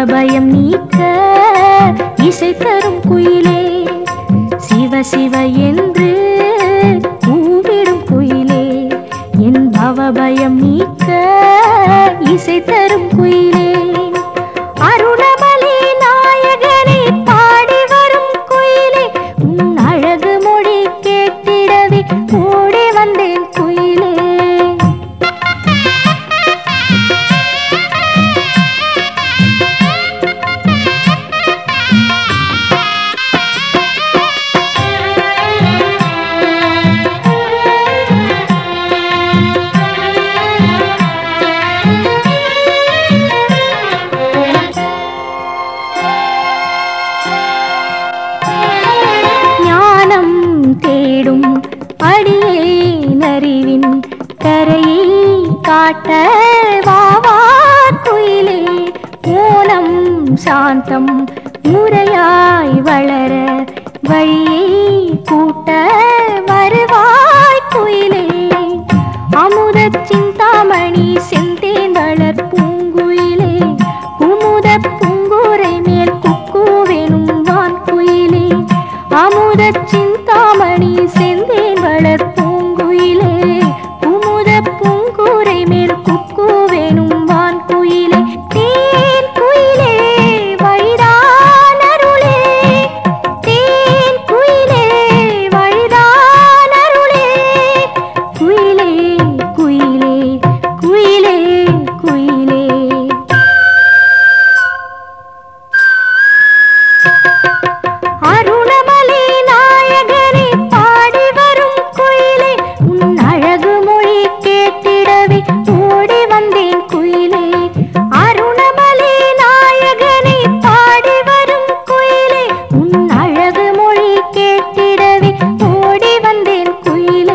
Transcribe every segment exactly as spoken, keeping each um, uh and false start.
பவபயம் நீக்க இசை தரும் குயிலே, சிவ சிவ என்று கூவிடும் குயிலே, என் பவபயம் நீக்க இசை தரும் குயிலே. அருணமலி நாயகனை பாடி வரும் குயிலே, உன் அழகு மொழி கேட்டிடவே ஓடி வந்தேன் குயிலே. தேடும் அடியேன் அறிவின் கரையை காட்ட வாவா குயிலே, ஓலம் சாந்தம் முறையாய் வளர வழியை கூட்ட வருவாய் குயிலே. அமுத சிந்தாமணி செந்தேந்தளர் பூங்குயிலே, குமுத பூங்கூரை மேல் குக்குவெனும் வான் குயிலே. அமுத சிந்தாமணி செந்தேன் வளர் பூங்குயிலே, குமுத பூங்கூரை மேல் குக்குவெனும் வான் குயிலே. தேன் குயிலே வழிதான் அருளே, தேன் குயிலே வழிதான் அருளே. குயிலே குயிலே குயிலே குயிலே. அருணமலி நாயகனை பாடி வரும் குயிலே, உன் அழகு மொழி கேட்டிடவே ஓடி வந்தேன் குயிலே. அருணமலி நாயகனை பாடி வரும் குயிலே, உன் அழகு மொழி கேட்டிடவே ஓடி வந்தேன் குயிலே.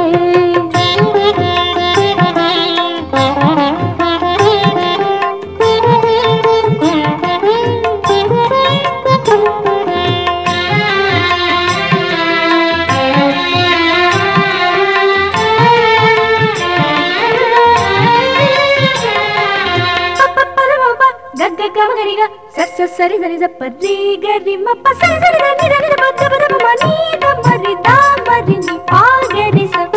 గగగమగరిగా సస్స సరి సరి సప్పరి గరి మప్ప సరి సరి దని దని బద్ద బద మని ద మరి దా మరి ని పాగరి స.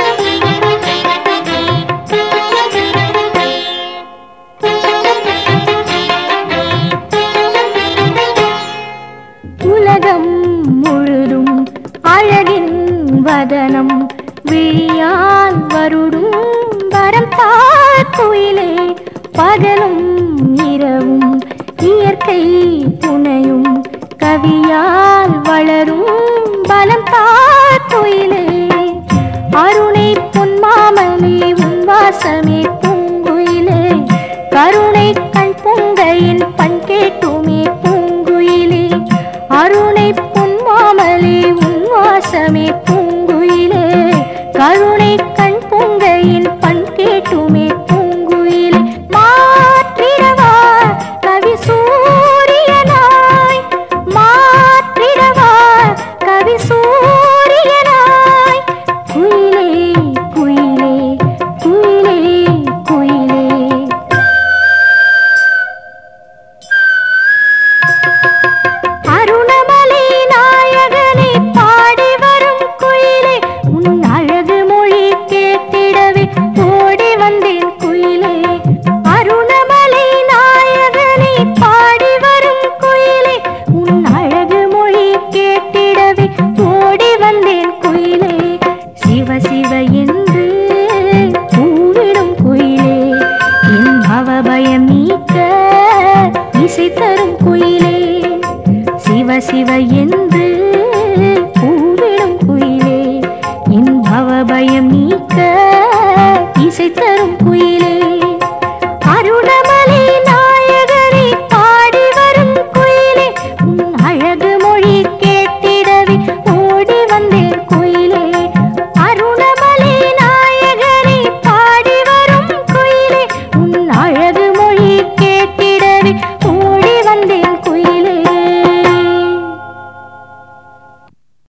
உலகம் முழுதும் அழகின் வதனம் விழியால் வருடும் வரம் தார் குயிலே. பகலும் இரவும் இயற்கை துணையும் கவியால் வளரும் பலம் தார் குயிலே. அருணை பொன்மாமலே உன் வாசமே பூங்குயிலே, கருணை கண் பொங்கையின் பண் கேட்டுமே பூங்குயிலே. அருணை பொன்மாமலே உன் வாசமே பூங்குயிலே, கருணை கண் பொங்கையின் பண் கேட்டுமே பூங்குயிலே. மாற்றிடவா கவி சூரியனாய், மாற்றிடவா கவி சூரியனாய். குயிலே குயிலே குயிலே குயிலே. அருணமலி நாயகனை பாடி வரும் குயிலே, உன் அழகு மொழி கேட்டிடவே ஓடி வந்தேன் குயிலே. அருணமலி நாயகனை பாடி வரும் குயிலே, உன் அழகு மொழி கேட்டிடவே ஓடி வந்தேன் குயிலே. சிவ சிவ என்று கூவிடும் குயிலே, என் பவபயம் நீக்க இசை தரும் குயிலே. சிவ சிவ என்று கூவிடும் குயிலே, என் பவபயம் நீக்க இசை தரும் குயிலே.